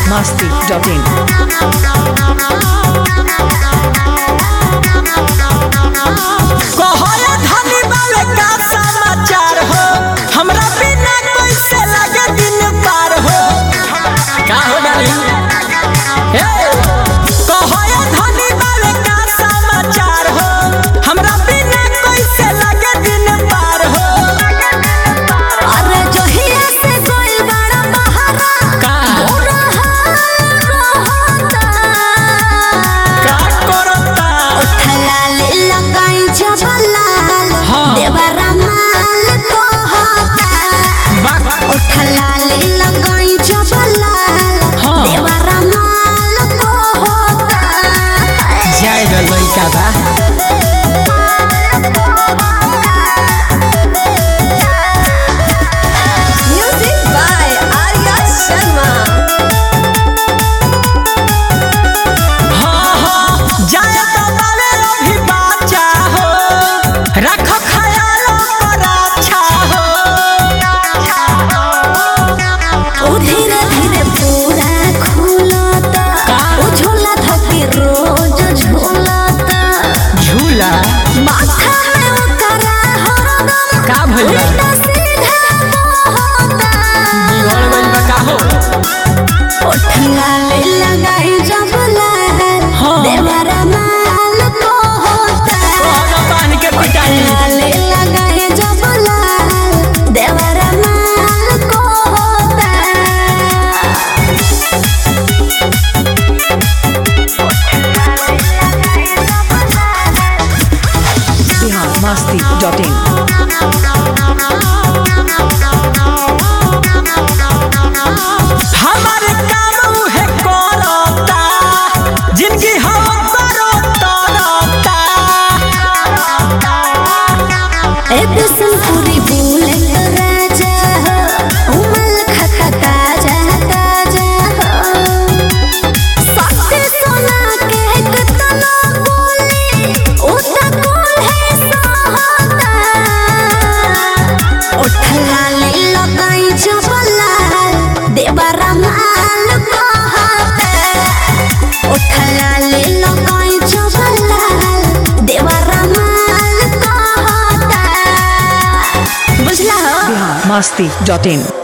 biharmasti.in कहोया धनी बावे का समाचार हो हमरा बिना कैसे लगे दिन पार हो का हो डाली कहोया धनी बावे का समाचार हो हमरा बिना कैसे लगे दिन पार हो अरे जोहिया से गोइल बड़ा बहारा का बुरा हाल रहता का करता उठला ले लगाई जबलाल हाँ। देवरा माल को होता उठला ले लगाई जबलाल हाँ। देवरा माल को होता जय गलई का बा म्यूजिक बाय आर्या शर्मा हाँ हाँ जाए तो बावे अभी बाचा हो रखो ख्याल पर अच्छा हो ओ धीरे धीरे पूरा खुलता का? ओ झोला धके रोज झोलता झूला माथा में उतरा हरदम का भइल बा? उल्टा सीधा होता बिगड़ गइल बा का हो उठला ले लगाई जबलाल हाँ। देवरा माल को होता कोहना बांध के पिटाई उठला ले लगाई जबलाल देवरा माल को होता biharmasti.in हमारे काम उहे करता जिनकी हम करता एक संपूरी बुलेट राजा हो उमल खता ताजा ताजा हो सत्य सोना के कितना बोली उतना कौन है सहता उठला ले लगाई जबलाल देवरा माल कहता उठला ले लगाई जबलाल देवरा माल कहता बुझला हो biharmasti.in